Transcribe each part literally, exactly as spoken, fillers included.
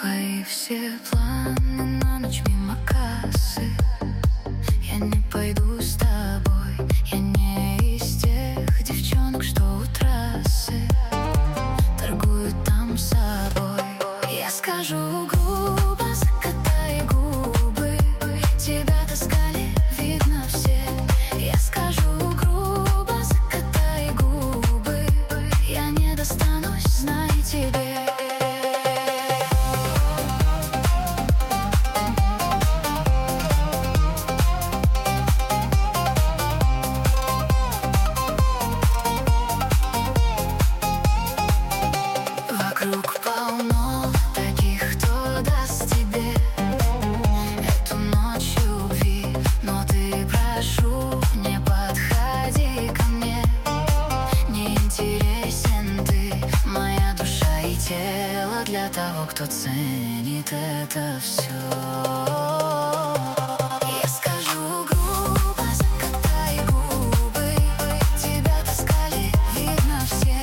Твои все планы на ночь мимо кассы. Я не пойду с тобой. Я не из тех девчонок, что у трассы торгуют там собой. Я скажу грубо, закатай губы. Тебя таскали, видно все. Я скажу грубо, закатай губы. Я не достанусь, знай тебе. Вокруг полно таких, кто даст тебе эту ночь любви. Но ты, прошу, не подходи ко мне. Не интересен ты, моя душа и тело для того, кто ценит это все. Я скажу грубо, закатай губы. Тебя таскали, видно все.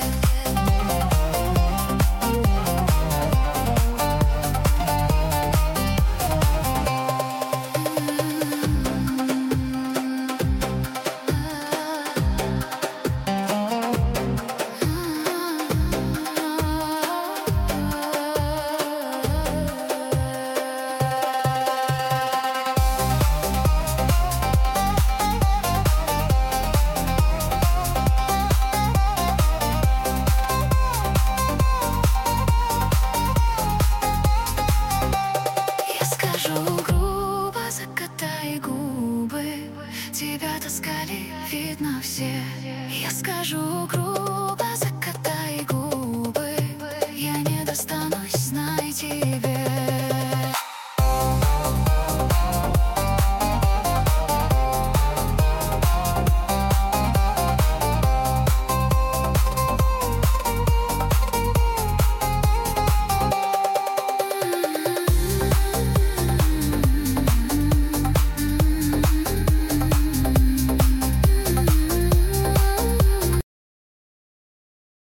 Закатай губы, тебя таскали, видно все. Я скажу грубо, закатай губы. Я не достанусь, знай тебе.